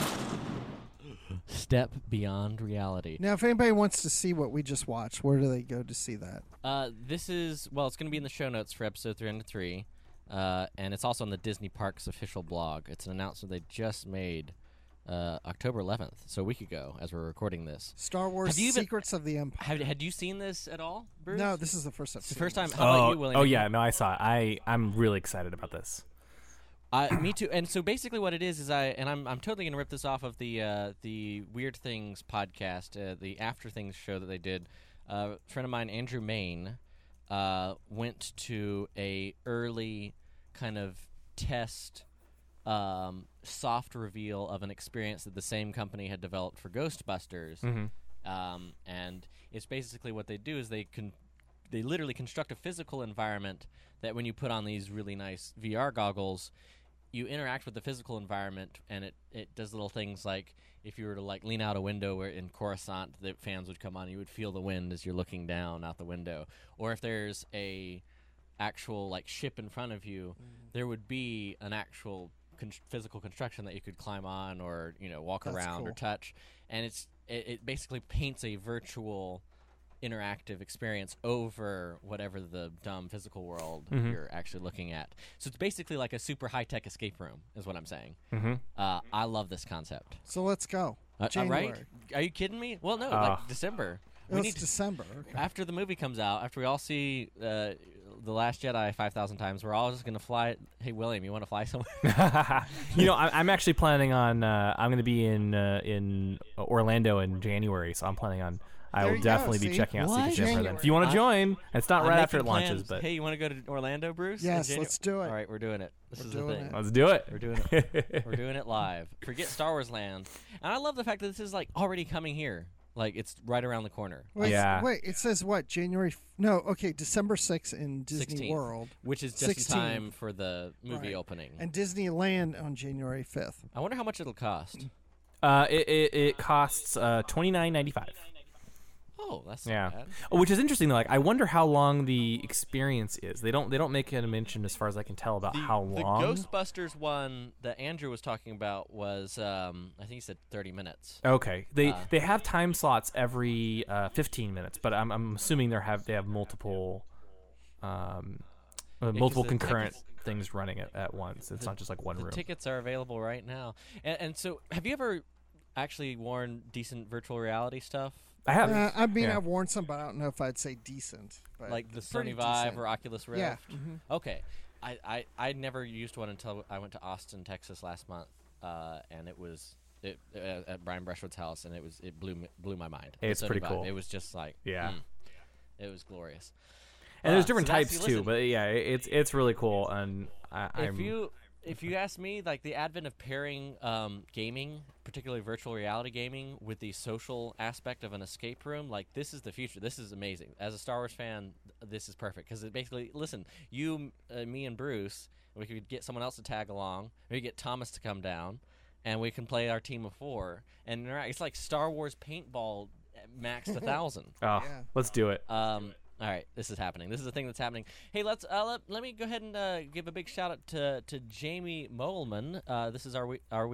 Step beyond reality. Now, if anybody wants to see what we just watched, where do they go to see that? This is, well, it's going to be in the show notes for episode 303, and it's also on the Disney Parks official blog. It's an announcement they just made October 11th, so a week ago, as we're recording this. Star Wars Secrets of the Empire. Had you seen this at all, Bruce? No, this is the first time. It's the first time. How about you, William? Oh, yeah, no, I saw it. I'm really excited about this. Me too. And so basically, what it is I'm totally gonna rip this off of the Weird Things podcast, the After Things show that they did. A friend of mine, Andrew Main, went to a early kind of test, soft reveal of an experience that the same company had developed for Ghostbusters. And It's basically what they do is they literally construct a physical environment that when you put on these really nice VR goggles, you interact with the physical environment, and it does little things like if you were to like lean out a window where in Coruscant the fans would come on, you would feel the wind as you're looking down out the window. Or if there's a actual like ship in front of you, there would be an actual physical construction that you could climb on or walk That's around or cool. touch, and it basically paints a virtual interactive experience over whatever the dumb physical world you're actually looking at. So it's basically like a super high-tech escape room is what I'm saying. I love this concept. So let's go. January. Right? Are you kidding me? Well, no, like December. Oh, it's December. Okay. After the movie comes out, after we all see The Last Jedi 5,000 times, we're all just going to fly. Hey, William, you want to fly somewhere? I'm actually planning on. I'm going to be in Orlando in January, so I'm planning on. I There will you go, definitely be see? checking out What? Secret Gym for then. January. If you want to join, it's not I'm right after it making launches, plans. but Hey, you want to go to Orlando, Bruce? in Yes, January? let's do it. All right, we're doing it. This We're is the doing thing. it. let's do it. We're doing it. We're doing it live. Forget Star Wars Land. And I love the fact that this is like already coming here. Like it's right around the corner. Wait, Yeah. Wait, it says what? No, okay, December 6th in Disney 16th, World. which is just 16. in time for the movie Right. opening. And Disneyland on January 5th. I wonder how much it'll cost. It costs $29.95. Oh, that's Yeah, not bad. which is interesting. Though. Like, I wonder how long the experience is. They don't make a mention, as far as I can tell, about how long. The Ghostbusters one that Andrew was talking about was, I think he said 30 minutes. Okay, they have time slots every 15 minutes, but I'm assuming they have multiple multiple the concurrent tickets- things running at once. It's not just like one The room. tickets are available right now. And so, have you ever actually worn decent virtual reality stuff? I have. I mean, yeah. I've worn some, but I don't know if I'd say decent. But Like the pretty Sony Vive decent. or Oculus Rift? Yeah. Okay. I never used one until I went to Austin, Texas last month, and it was at Brian Brushwood's house, and it blew my mind. It's The Sony pretty Vive. cool. It was just like Yeah. it was glorious. And there's So different that's- types listen, too, but yeah, it's really cool. And If you ask me, like the advent of pairing gaming, particularly virtual reality gaming, with the social aspect of an escape room, like this is the future. This is amazing. As a Star Wars fan, this is perfect because it basically, listen, you, me, and Bruce, we could get someone else to tag along. We could get Thomas to come down, and we can play our team of 4 and interact. It's like Star Wars paintball maxed 1,000. let's do it. All right, this is happening. This is a thing that's happening. Hey, let me go ahead and give a big shout out to Jamie Moelman. This is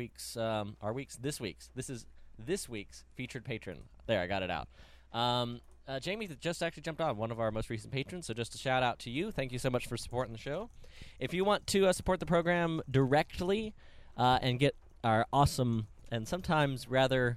this week's featured patron. There, I got it out. Jamie just actually jumped on, one of our most recent patrons. So just a shout out to you. Thank you so much for supporting the show. If you want to support the program directly and get our awesome and sometimes rather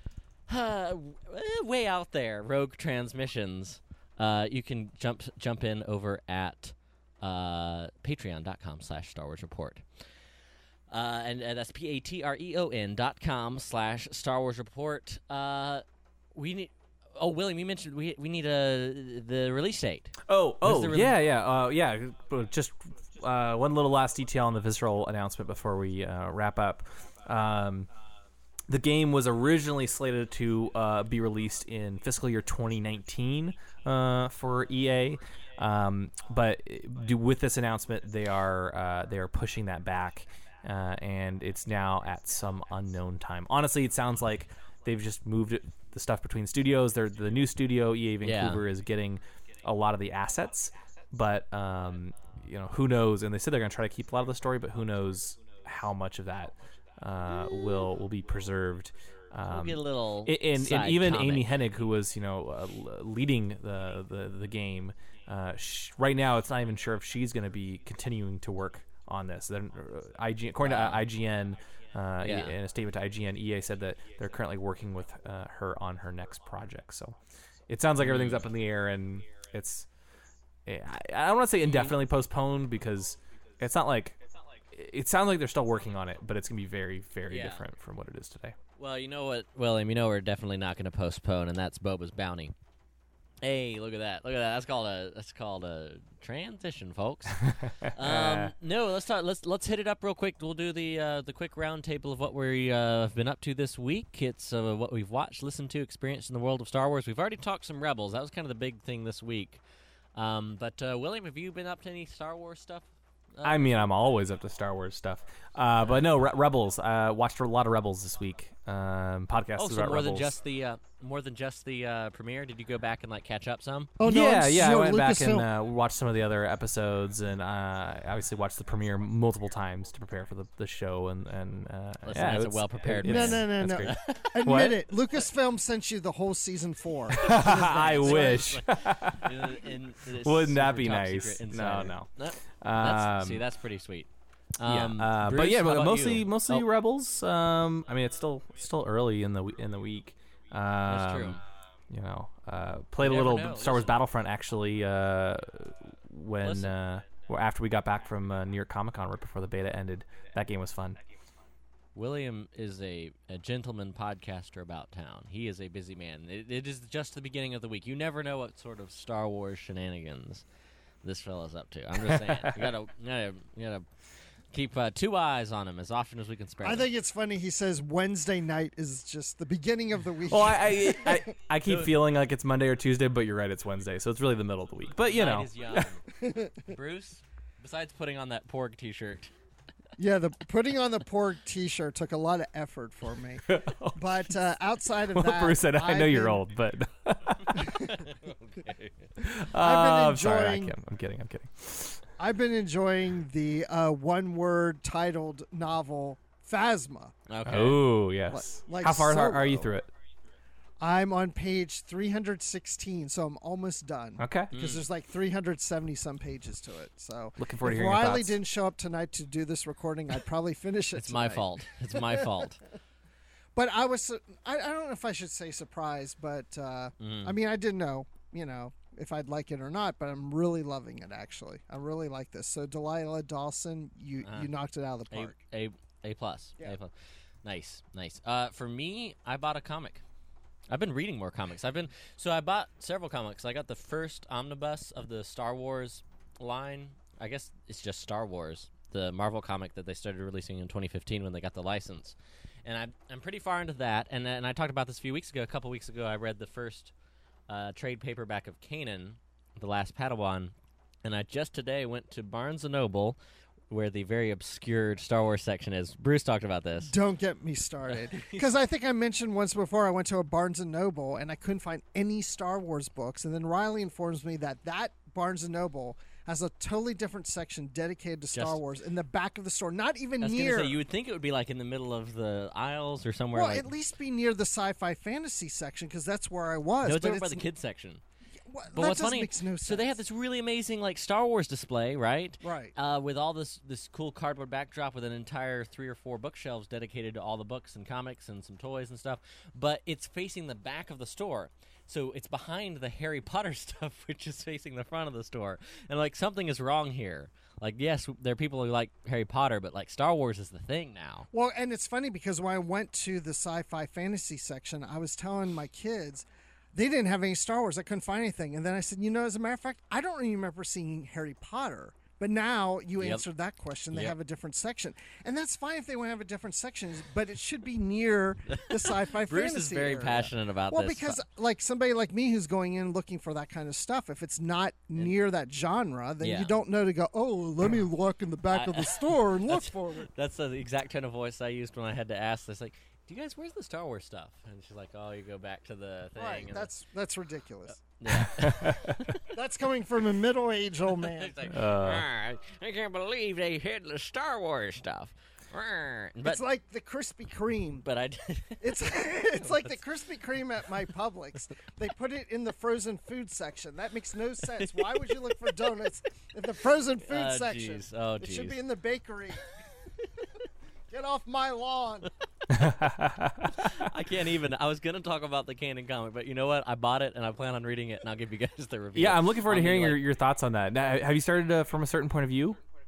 way out there rogue transmissions. You can jump in over at patreon.com/Star Wars Report. And that's patreon.com/Star Wars Report. We need. Oh, William, you mentioned we need the release date. Yeah. Just one little last detail on the Visceral announcement before we wrap up. The game was originally slated to be released in fiscal year 2019 for EA, but with this announcement, they are pushing that back, and it's now at some unknown time. Honestly, it sounds like they've just moved the stuff between studios. The new studio, EA Vancouver, is getting a lot of the assets, but who knows? And they said they're going to try to keep a lot of the story, but who knows how much of that will be preserved. We'll get a little and side even comic. Amy Hennig, who was leading the game, right now it's not even sure if she's going to be continuing to work on this. Then according to IGN, in a statement to IGN, EA said that they're currently working with her on her next project. So it sounds like everything's up in the air, and it's I don't want to say indefinitely postponed because it's not like. It sounds like they're still working on it, but it's going to be very, very different from what it is today. Well, you know what, William? You know we're definitely not going to postpone, and that's Boba's Bounty. Hey, look at that! Look at that! That's called a transition, folks. No, let's talk. Let's hit it up real quick. We'll do the quick round table of what we have been up to this week. It's what we've watched, listened to, experienced in the world of Star Wars. We've already talked some Rebels. That was kind of the big thing this week. But William, have you been up to any Star Wars stuff? I mean, I'm always up to Star Wars stuff. But no, Rebels. Watched a lot of Rebels this week. Podcasts Oh, so about more Rebels. than just the premiere. Did you go back and like catch up some? Oh no! Yeah. I went back Lucasfilm. and watched some of the other episodes, and obviously watched the premiere multiple times to prepare for the show. And Listen, yeah, that's a well-prepared No, man. no. great. Admit What? it. Lucasfilm sent you the whole season 4. I wish. This Wouldn't that super be top nice? secret No, insider. no. That's pretty sweet. Yeah, Bruce, but yeah, how about mostly you? Rebels. I mean, it's still early in the week. That's true. You know, played a You never little know. Star Wars Listen. Battlefront actually when after we got back from New York Comic Con right before the beta ended. That game was fun. William is a gentleman podcaster about town. He is a busy man. It is just the beginning of the week. You never know what sort of Star Wars shenanigans this fella's up to. I'm just saying. You gotta keep 2 eyes on him as often as we can spare I them. think it's funny. He says Wednesday night is just the beginning of the week. Well, I keep feeling like it's Monday or Tuesday, but you're right, it's Wednesday, so it's really the middle of the week. But you Night know, is young. Bruce, besides putting on that Porg t-shirt, Yeah, the putting on the Porg T-shirt took a lot of effort for me. But outside of that, Bruce said, "I know I've you're been- old, but." I've been sorry, enjoying- I'm kidding. I've been enjoying the one-word titled novel Phasma. okay. Oh yes. Like How far are you Solo. through it? I'm on page 316, so I'm almost done. Okay. Because there's like 370 some pages to it. So Looking forward to if hearing your Riley thoughts. didn't show up tonight to do this recording, I'd probably finish it. It's my tonight. fault. It's my fault. But I was, I don't know if I should say surprised, but I mean, I didn't know, if I'd like it or not, but I'm really loving it, actually. I really like this. So, Delilah Dawson, you knocked it out of the park. A plus. Yeah. A plus. Nice. For me, I bought a comic. I've been reading more comics. I bought several comics. I got the first omnibus of the Star Wars line. I guess it's just Star Wars, the Marvel comic that they started releasing in 2015 when they got the license. And I'm pretty far into that. And I talked about this a couple weeks ago. I read the first trade paperback of Kanan, The Last Padawan. And I just today went to Barnes & Noble, where the very obscure Star Wars section is. Bruce talked about this. Don't get me started. Because I think I mentioned once before I went to a Barnes & Noble and I couldn't find any Star Wars books. And then Riley informs me that Barnes & Noble has a totally different section dedicated to Star Just- Wars in the back of the store. Not even I was near. gonna say, you would think it would be like in the middle of the aisles or somewhere. well, like, at least be near the sci-fi fantasy section because that's where I was. no, it's but over by the kids section. Well, But that what's just funny? makes no sense. So they have this really amazing like Star Wars display, right? Right. With all this cool cardboard backdrop with an entire 3 or 4 bookshelves dedicated to all the books and comics and some toys and stuff. But it's facing the back of the store. So it's behind the Harry Potter stuff, which is facing the front of the store. And, like, something is wrong here. Like, yes, there are people who like Harry Potter, but, like, Star Wars is the thing now. Well, and it's funny because when I went to the sci-fi fantasy section, I was telling my kids they didn't have any Star Wars. I couldn't find anything. And then I said, as a matter of fact, I don't remember seeing Harry Potter. But now you Yep. answered that question. They Yep. have a different section. And that's fine if they want to have a different section, but it should be near the sci-fi Bruce fantasy is very area. passionate about Well, this. because like somebody like me who's going in looking for that kind of stuff, if it's not near that genre, then Yeah. you don't know to go, let me walk in the back of the store and look for it. That's the exact tone of voice I used when I had to ask this. Like, do you guys, where's the Star Wars stuff? And she's like, oh, you go back to the thing. Right, and that's ridiculous. yeah. That's coming from a middle-aged old man. It's like, "Arr, I can't believe they hid the Star Wars stuff. Arr." But It's like the Krispy Kreme. but I It's like the Krispy Kreme at my Publix. They put it in the frozen food section. That makes no sense. Why would you look for donuts in the frozen food Oh, section? jeez. Oh, it should jeez. be in the bakery. Get off my lawn. I can't even. I was gonna talk about the Kanan comic, but you know what? I bought it and I plan on reading it, and I'll give you guys the review. Yeah, I'm looking forward to I'll be hearing like- your thoughts on that. Now, have you started from a certain point of view?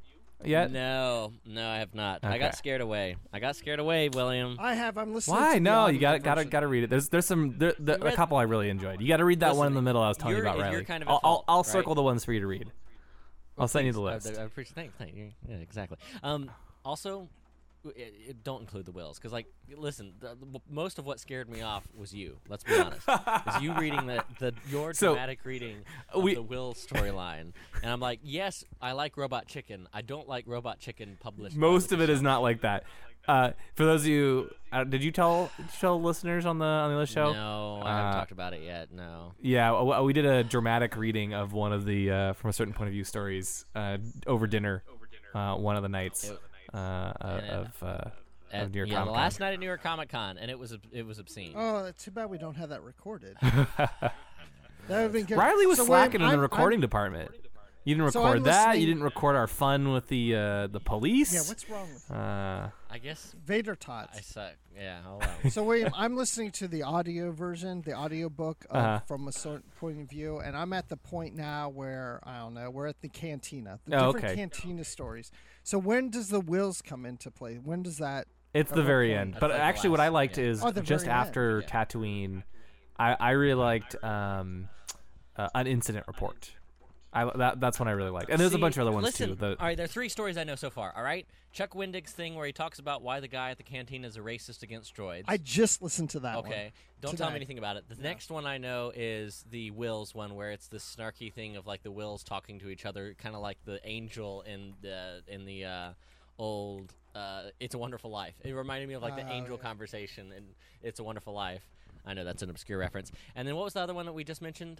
yet? No, I have not. I Okay. got scared away. William. I have. I'm listening. Why? To the No, you audio gotta version. read it. There's some a read- couple I really enjoyed. You got to read that one in the middle I was telling you you're- about, Riley. you're kind of I'll at fault, I'll right? circle the ones for you to read. I'll send you the list. I appreciate. Thank you. Yeah, exactly. Also, don't include the wills because, like, listen, most of what scared me off was you. Let's be honest. Is you reading your So, dramatic reading of the Will storyline, and I'm like, yes, I like Robot Chicken. I don't like Robot Chicken published. Most of it is not like that. For those of you, did you tell listeners on the other show? No, I haven't talked about it yet. No. Yeah, we did a dramatic reading of one of the from a certain point of view stories over dinner, one of the nights of New York Comic Con. The last night at New York Comic Con, and it was obscene. Oh, too bad we don't have that recorded. That would have been good. Riley was So, slacking William, in the I'm- recording department. You didn't So record I'm that. You listening- didn't record our fun with the police. Yeah, what's wrong with I guess Vader I Tots? suck. Yeah. Oh well. So, William, I'm listening to the audio version, the audio book from a certain point of view, and I'm at the point now where, I don't know, we're at the cantina, the Oh, different okay. cantina stories. So when does the wills come into play? When does that... It's at the what very point? end. That's But like the actually, what I last- liked yeah. is Oh, the just very end. after Yeah. Tatooine, I really liked an incident report. That's one I really liked. And there's a See, bunch of other ones listen, too. The- all right, there are 3 stories I know so far. All right, Chuck Wendig's thing where he talks about why the guy at the canteen is a racist against droids. I just listened to that one. Okay, don't tell me today. anything about it. The next one I know is the Wills one, where it's this snarky thing of like the Wills talking to each other, kind of like the angel in the old It's a Wonderful Life. It reminded me of like the angel conversation in It's a Wonderful Life. I know that's an obscure reference. And then what was the other one that we just mentioned?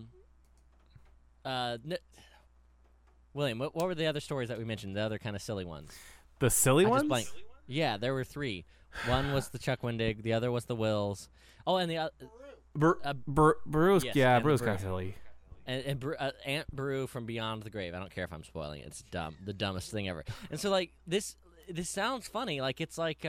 William, what were the other stories that we mentioned? The other kind of silly ones. the silly I ones. just blanked. Yeah, there were 3. One was the Chuck Wendig. The other was the Wills. Oh, and the Bruce, yes, yeah, and the Bruce Brew. kind of silly. and Aunt Brew from Beyond the Grave. I don't care if I'm spoiling it. It's dumb, the dumbest thing ever. And so like this sounds funny. Like it's like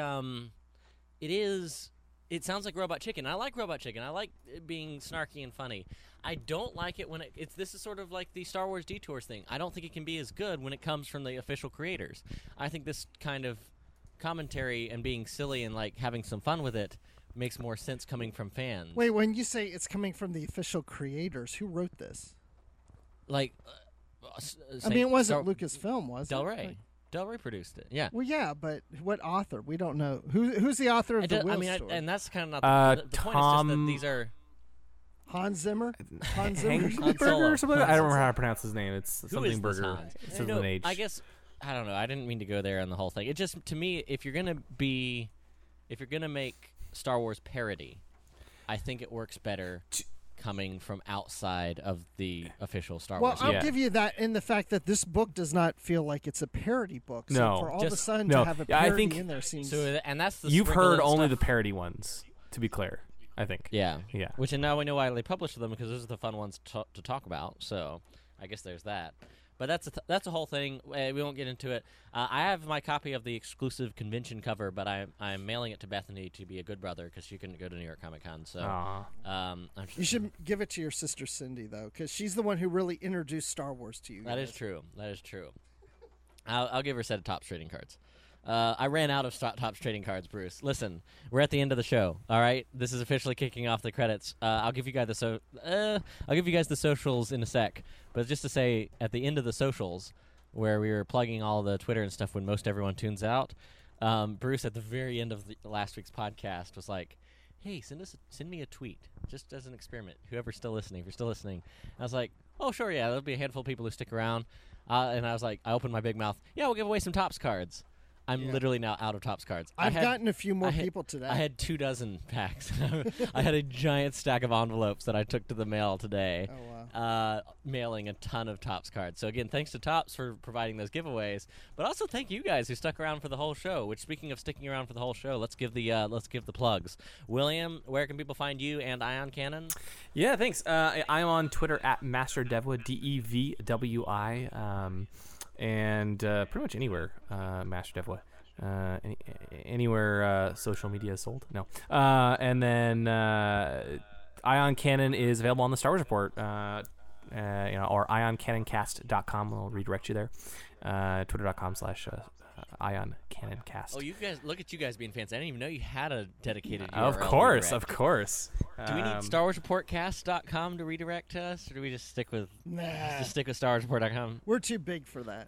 it sounds like Robot Chicken. I like Robot Chicken. I like it being snarky and funny. I don't like it when this is sort of like the Star Wars Detours thing. I don't think it can be as good when it comes from the official creators. I think this kind of commentary and being silly and like having some fun with it makes more sense coming from fans. Wait, when you say it's coming from the official creators, who wrote this? Like, I mean, it wasn't Lucasfilm, was Del it? Rey. Like- Del Rey produced it. Yeah. Well, yeah, but what author? We don't know. Who's the author of the Will story? And that's kind of not the point. Is just that Tom- these are Hans Zimmer? Hans Zimmer? Han Solo. Burger or something. I Hans don't remember how to pronounce his name. It's who something is this Burger. Hans? It's You with know, an H. I guess I don't know. I didn't mean to go there on the whole thing. It just to me, if you're gonna make Star Wars parody, I think it works better coming from outside of the official Star Well, Wars. I'll Yeah. give you that in the fact that this book does not feel like it's a parody book. So No. for all of a Just- sudden no. to have a Yeah, I parody think- in there seems... So and that's the You've sprinkle heard of only stuff. the parody ones, to be clear. I think. Yeah. Yeah. Which and now we know why they published them because those are the fun ones to talk about. So I guess there's that. But that's a whole thing. We won't get into it. I have my copy of the exclusive convention cover, but I'm mailing it to Bethany to be a good brother because she couldn't go to New York Comic Con. So Aw. I'm You should give it to your sister Cindy, though, because she's the one who really introduced Star Wars to you. That guys. is true. That is true. I'll give her a set of Topps trading cards. I ran out of Topps trading cards, Bruce. Listen, we're at the end of the show. All right, this is officially kicking off the credits. I'll give you guys the socials in a sec. But just to say, at the end of the socials, where we were plugging all the Twitter and stuff when most everyone tunes out, Bruce at the very end of last week's podcast was like, "Hey, send me a tweet just as an experiment. Whoever's still listening, if you're still listening." I was like, "Oh, sure, yeah, there'll be a handful of people who stick around." And I was like, I opened my big mouth. Yeah, we'll give away some Topps cards. I'm literally now out of Topps cards. I've gotten a few more people today. I had 24 packs. I had a giant stack of envelopes that I took to the mail today. Oh, wow. Mailing a ton of Topps cards. So again, thanks to Topps for providing those giveaways, but also thank you guys who stuck around for the whole show. Which, speaking of sticking around for the whole show, let's give the plugs. William, where can people find you and Ion Cannon? Yeah, thanks. I'm on Twitter at MasterDevWi, DEVWI, and pretty much anywhere, MasterDevWi. Anywhere social media is sold. No. And then Ion Cannon is available on the Star Wars Report. or ioncanoncast.com will redirect you there. Twitter.com/ioncanoncast. Oh, you guys! Look at you guys being fancy. I didn't even know you had a dedicated URL. Of course. Do we need StarWarsReportCast.com to redirect to us, or do we just stick with StarWarsReport.com? We're too big for that.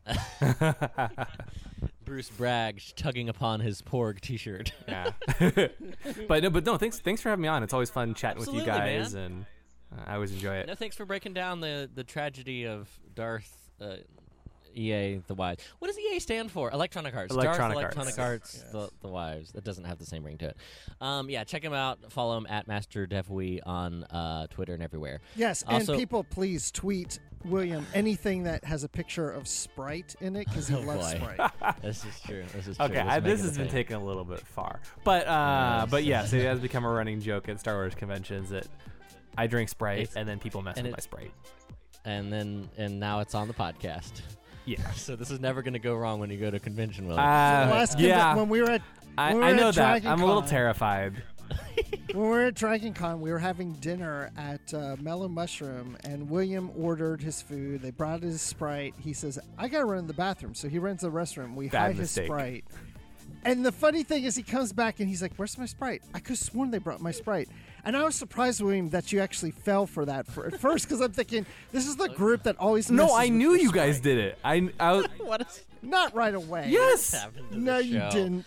Bruce Bragg tugging upon his Porg T-shirt. Yeah. but no. Thanks for having me on. It's always fun chatting with you guys, man. and I always enjoy it. No, thanks for breaking down the tragedy of Darth. EA the Wives. What does EA stand for? Electronic Arts. Electronic Arts. Yes. The Wives. That doesn't have the same ring to it. Check him out. Follow him at MasterDevWee on Twitter and everywhere. Yes, also, and people please tweet William anything that has a picture of Sprite in it because he loves Sprite. This is true. Okay, this has been taken a little bit far, but yes, it has become a running joke at Star Wars conventions that I drink Sprite and then people mess with my Sprite, and now it's on the podcast. Yeah. So this is never going to go wrong when you go to convention, William. When we were at I know that. Dragon I'm a little Con, terrified. When we were at Dragon Con, we were having dinner at Mellow Mushroom, and William ordered his food. They brought his Sprite. He says, I got to run to the bathroom. So he runs to the restroom. We hide his Sprite. And the funny thing is he comes back and he's like, where's my Sprite? I could have sworn they brought my Sprite. And I was surprised, William, that you actually fell for that at first because I'm thinking, this is the group that always messes No, I with knew their you Sprite. guys did it. I What is Not right away. Yes. No, you didn't.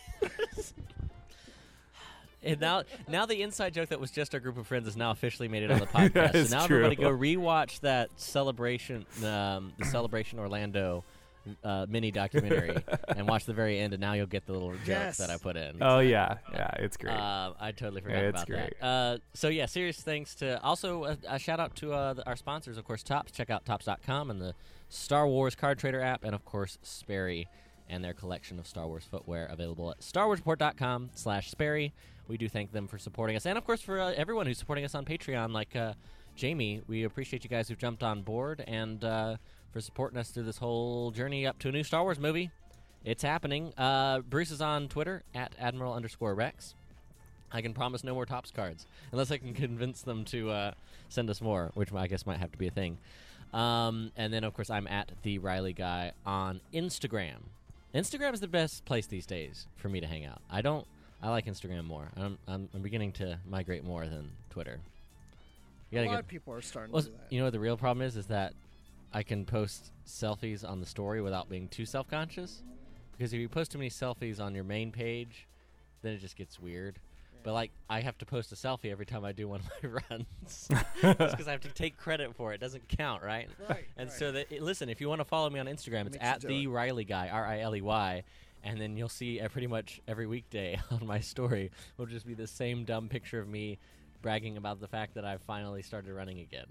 And now the inside joke that was just our group of friends has now officially made it on the podcast. It's so now true. everybody go rewatch that Celebration, the Celebration Orlando mini documentary and watch the very end, and now you'll get the little jokes that I put in. Oh yeah, it's great. I totally forgot It's about great. that. So yeah, serious thanks to also a shout out to our sponsors, of course, Topps. Check out Topps.com and the Star Wars Card Trader app, and of course Sperry and their collection of Star Wars footwear available at StarWarsReport.com/Sperry. We do thank them for supporting us, and of course for everyone who's supporting us on Patreon, like Jamie. We appreciate you guys who've jumped on board and for supporting us through this whole journey up to a new Star Wars movie. It's happening. Bruce is on Twitter at Admiral_Rex. I can promise no more Topps cards unless I can convince them to send us more, which I guess might have to be a thing. And then of course I'm at the Riley Guy on Instagram. Instagram is the best place these days for me to hang out. I like Instagram more. I'm beginning to migrate more than Twitter. A lot of people are starting to do that. You know what the real problem is that I can post selfies on the story without being too self-conscious. Because if you post too many selfies on your main page, then it just gets weird. But like, I have to post a selfie every time I do one of my runs. That's because I have to take credit for it. It doesn't count, right? Right. So listen, if you want to follow me on Instagram, it's at the Riley Guy, RILEY. And then you'll see pretty much every weekday on my story will just be the same dumb picture of me bragging about the fact that I've finally started running again.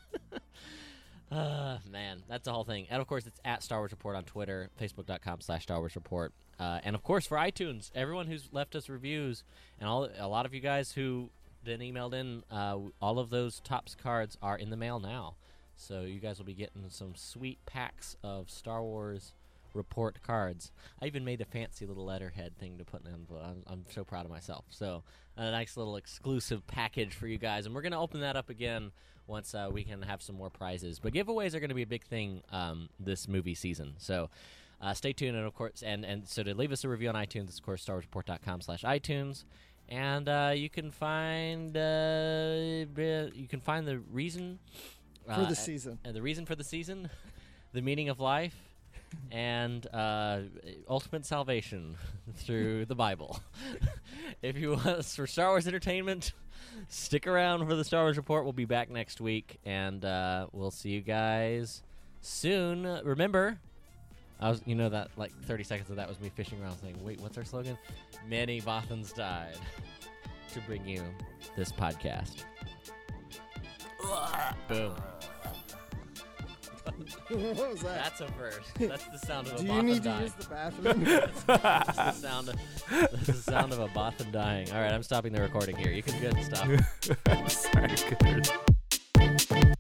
Man, that's the whole thing. And of course, it's at Star Wars Report on Twitter, Facebook.com/Star Wars Report. And of course, for iTunes, everyone who's left us reviews, and a lot of you guys who then emailed in, all of those Topps cards are in the mail now. So you guys will be getting some sweet packs of Star Wars Report cards. I even made a fancy little letterhead thing to put in an envelope. I'm so proud of myself. So a nice little exclusive package for you guys, and we're going to open that up again once we can have some more prizes. But giveaways are going to be a big thing this movie season. So stay tuned, and of course, and so to leave us a review on iTunes, it's of course StarWarsReport.com/iTunes, and you can find the reason for the season, the reason for the season, the meaning of life, and ultimate salvation through the Bible. If you want us for Star Wars entertainment, stick around for the Star Wars Report. We'll be back next week, and we'll see you guys soon. Remember, that like 30 seconds of that was me fishing around saying, wait, what's our slogan? Many Bothans died to bring you this podcast. Boom. What was that? That's a first. That's the sound of a Do Bothan you need dying. to use the bathroom? That's the sound of a Bothan dying. All right, I'm stopping the recording here. You can go ahead and stop. Sorry, good.